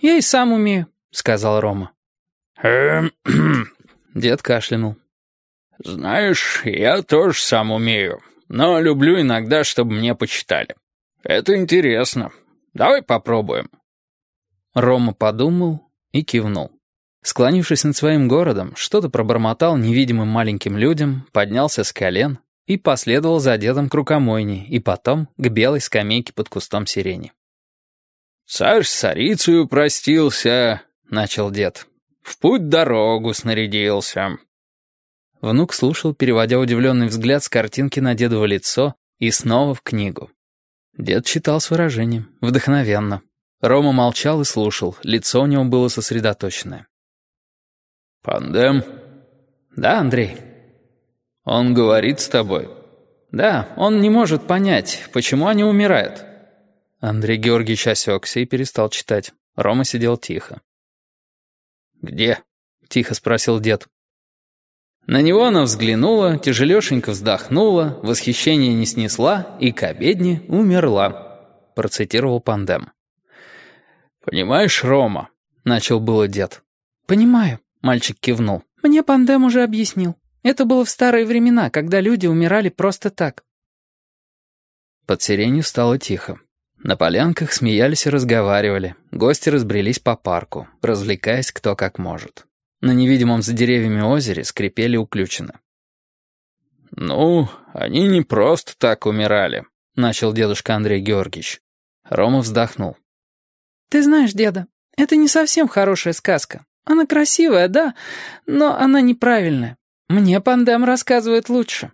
«Я и сам умею», — сказал Рома. Дед кашлянул. «Знаешь, я тоже сам умею, но люблю иногда, чтобы мне почитали. Это интересно. Давай попробуем». Рома подумал и кивнул. Склонившись над своим городом, что-то пробормотал невидимым маленьким людям, поднялся с колен и последовал за дедом к рукомойне и потом к белой скамейке под кустом сирени. «Царь с царицею простился», — начал дед. «В путь дорогу снарядился». Внук слушал, переводя удивленный взгляд с картинки на дедово лицо и снова в книгу. Дед читал с выражением, вдохновенно. Рома молчал и слушал, лицо у него было сосредоточенное. «Пандем?» «Да, Андрей». «Он говорит с тобой?» «Да, он не может понять, почему они умирают». Андрей Георгиевич осекся и перестал читать. Рома сидел тихо. «Где?» — тихо спросил дед. На него она взглянула, тяжелешенько вздохнула, восхищение не снесла и к обедне умерла, процитировал Пандем. «Понимаешь, Рома?» — начал было дед. «Понимаю», — мальчик кивнул. «Мне Пандем уже объяснил. Это было в старые времена, когда люди умирали просто так». Под сиренью стало тихо. На полянках смеялись и разговаривали, гости разбрелись по парку, развлекаясь кто как может. На невидимом за деревьями озере скрипели уключины. «Ну, они не просто так умирали», — начал дедушка Андрей Георгиевич. Рома вздохнул. «Ты знаешь, деда, это не совсем хорошая сказка. Она красивая, да, но она неправильная. Мне Пандем рассказывает лучше».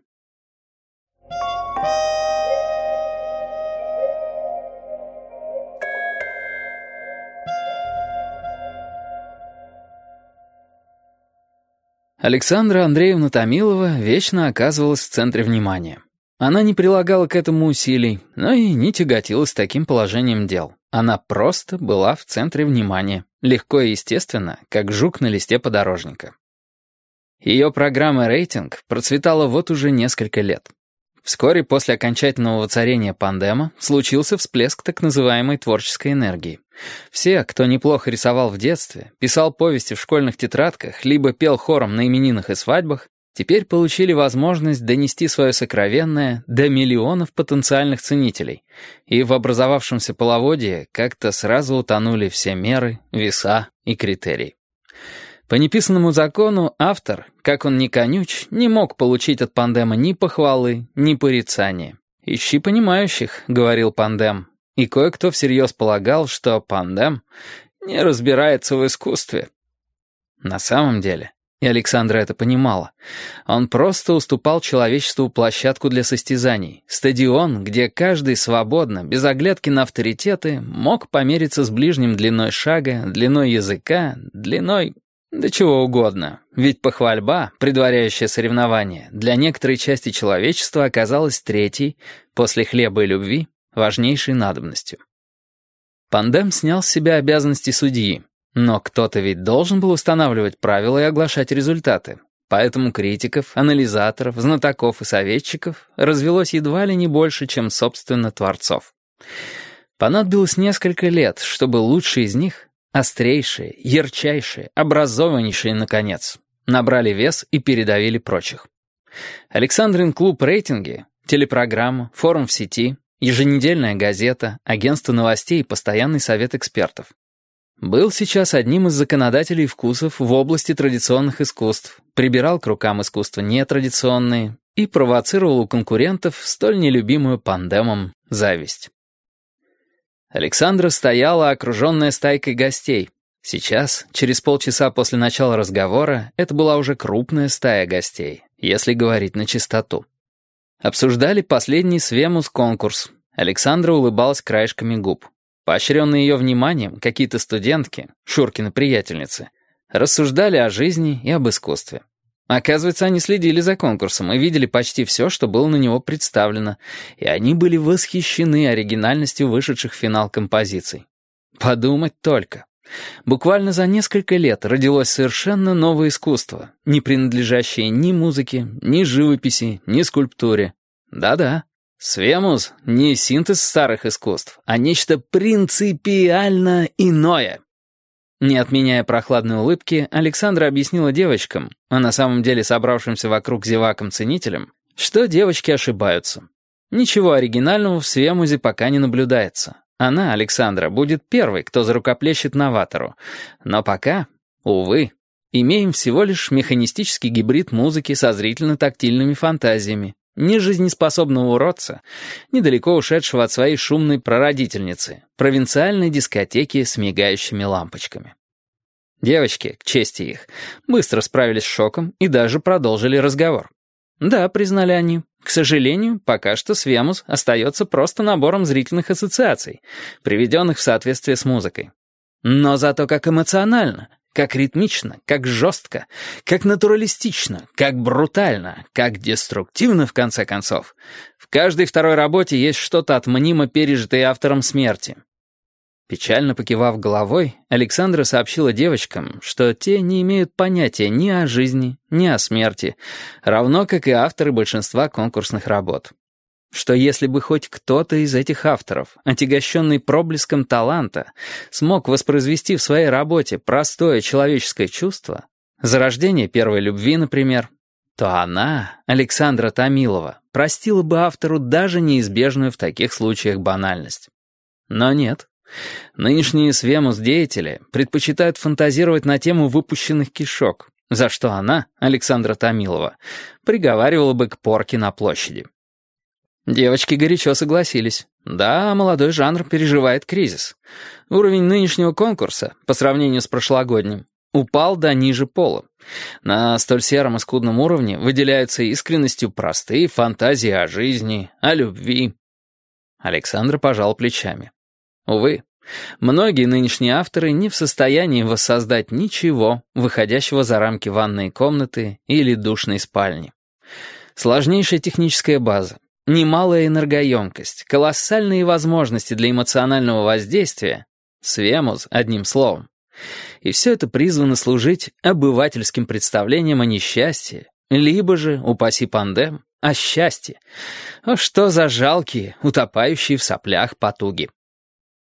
Александра Андреевна Томилова вечно оказывалась в центре внимания. Она не прилагала к этому усилий, но и не тяготилась таким положением дел. Она просто была в центре внимания, легко и естественно, как жук на листе подорожника. Ее программа «Рейтинг» процветала вот уже несколько лет. Вскоре после окончательного воцарения Пандема случился всплеск так называемой творческой энергии. Все, кто неплохо рисовал в детстве, писал повести в школьных тетрадках, либо пел хором на именинах и свадьбах, теперь получили возможность донести свое сокровенное до миллионов потенциальных ценителей, и в образовавшемся половодье как-то сразу утонули все меры, веса и критерии. По неписанному закону автор, как он ни конюч, не мог получить от Пандема ни похвалы, ни порицания. «Ищи понимающих», — говорил Пандем, и кое-кто всерьез полагал, что Пандем не разбирается в искусстве. На самом деле, и Александра это понимала, он просто уступал человечеству площадку для состязаний, стадион, где каждый свободно, без оглядки на авторитеты, мог помериться с ближним длиной шага, длиной языка, длиной... да чего угодно, ведь похвальба, предваряющая соревнование, для некоторой части человечества оказалась третьей, после хлеба и любви, важнейшей надобностью. Пандем снял с себя обязанности судьи, но кто-то ведь должен был устанавливать правила и оглашать результаты, поэтому критиков, анализаторов, знатоков и советчиков развелось едва ли не больше, чем, собственно, творцов. Понадобилось несколько лет, чтобы лучшие из них... острейшие, ярчайшие, образованнейшие, наконец, набрали вес и передавили прочих. Александрин клуб «Рейтинги», телепрограмма, форум в сети, еженедельная газета, агентство новостей и постоянный совет экспертов. Был сейчас одним из законодателей вкусов в области традиционных искусств, прибирал к рукам искусства нетрадиционные и провоцировал у конкурентов столь нелюбимую Пандемом зависть. Александра стояла, окруженная стайкой гостей. Сейчас, через полчаса после начала разговора, это была уже крупная стая гостей, если говорить на чистоту. Обсуждали последний Свемус-конкурс. Александра улыбалась краешками губ. Поощренные ее вниманием, какие-то студентки, Шуркины приятельницы, рассуждали о жизни и об искусстве. Оказывается, они следили за конкурсом и видели почти все, что было на него представлено, и они были восхищены оригинальностью вышедших в финал композиций. Подумать только. Буквально за несколько лет родилось совершенно новое искусство, не принадлежащее ни музыке, ни живописи, ни скульптуре. Да-да, Свемус — не синтез старых искусств, а нечто принципиально иное. Не отменяя прохладной улыбки, Александра объяснила девочкам, а на самом деле собравшимся вокруг зевакам-ценителям, что девочки ошибаются. Ничего оригинального в Свемузе пока не наблюдается. Она, Александра, будет первой, кто зарукоплещет новатору. Но пока, увы, имеем всего лишь механистический гибрид музыки со зрительно-тактильными фантазиями, нежизнеспособного уродца, недалеко ушедшего от своей шумной прародительницы, провинциальной дискотеки с мигающими лампочками. Девочки, к чести их, быстро справились с шоком и даже продолжили разговор. Да, признали они, к сожалению, пока что Свемуз остается просто набором зрительных ассоциаций, приведенных в соответствие с музыкой. Но зато как эмоционально, как ритмично, как жестко, как натуралистично, как брутально, как деструктивно, в конце концов. В каждой второй работе есть что-то от мнимо пережитой автором смерти. Печально покивав головой, Александра сообщила девочкам, что те не имеют понятия ни о жизни, ни о смерти, равно как и авторы большинства конкурсных работ. Что если бы хоть кто-то из этих авторов, отягощенный проблеском таланта, смог воспроизвести в своей работе простое человеческое чувство, зарождение первой любви, например, то она, Александра Томилова, простила бы автору даже неизбежную в таких случаях банальность. Но нет. Нынешние Свемуз-деятели предпочитают фантазировать на тему выпущенных кишок, за что она, Александра Томилова, приговаривала бы к порке на площади. Девочки горячо согласились. Да, молодой жанр переживает кризис. Уровень нынешнего конкурса, по сравнению с прошлогодним, упал до ниже пола. На столь сером и скудном уровне выделяются искренностью простые фантазии о жизни, о любви. Александра пожала плечами. Увы, многие нынешние авторы не в состоянии воссоздать ничего, выходящего за рамки ванной комнаты или душной спальни. Сложнейшая техническая база, немалая энергоемкость, колоссальные возможности для эмоционального воздействия — Свемуз, одним словом. И все это призвано служить обывательским представлением о несчастье, либо же, упаси пандем, о счастье. О, что за жалкие, утопающие в соплях потуги.